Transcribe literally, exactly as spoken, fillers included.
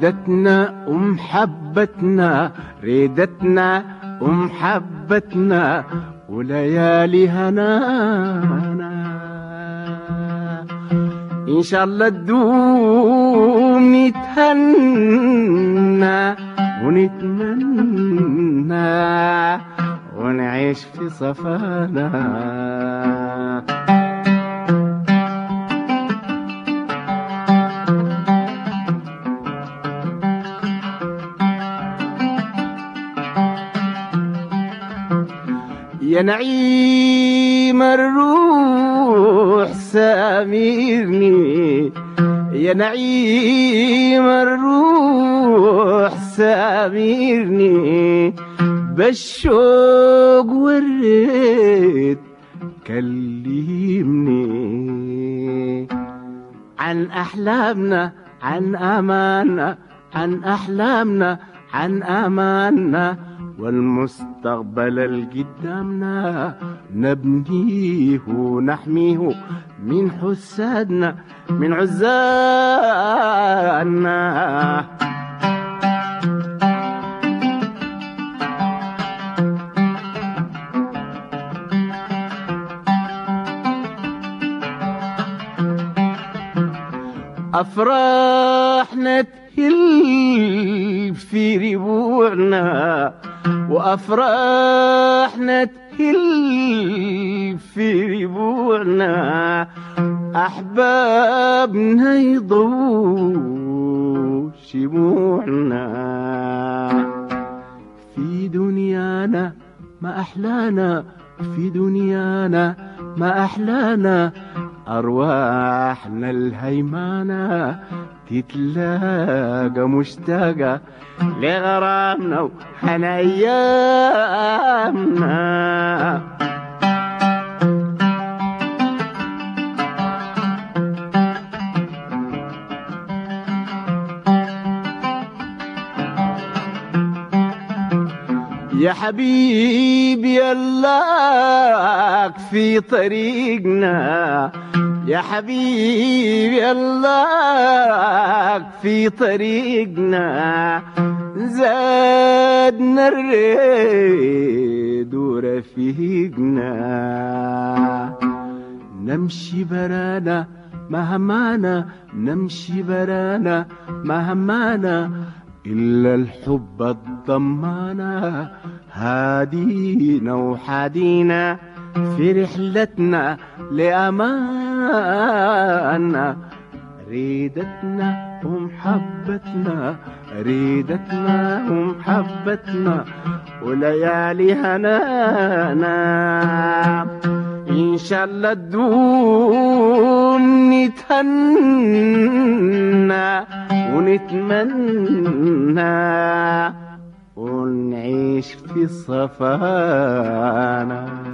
ريدتنا ومحبتنا، ريدتنا ومحبتنا وليالي هنانا إن شاء الله تدوم نتهنى ونتمنى ونعيش في صفانا. يا نعيم الروح سامرني، يا نعيم الروح سامرني بالشوق والريت كلمني عن أحلامنا عن أماننا، عن أحلامنا عن أماننا والمستقبل القدامنا نبنيه ونحميه من حسادنا من عزالنا. أفراحنا تهل في ربوعنا وأفراحنا تهل في ربوعنا، أحبابنا يضووا شموعنا في دنيانا ما أحلانا، في دنيانا ما أحلانا أرواحنا الهيمانة تتلاقى مشتاقة لغرامنا وحنا أيامنا. يا حبيبي يلاك في طريقنا، يا حبيبي يلاك في طريقنا زادنا الريد ورفيقنا، نمشي برانا مهمانا، نمشي برانا مهمانا إلا الحب الضمانا هادينا وحادينا في رحلتنا لأماننا. ريدتنا ومحبتنا، ريدتنا ومحبتنا وليالي هنانا إن شاء الله تدوم نتهنى ونتمنى ونعيش في صفانا.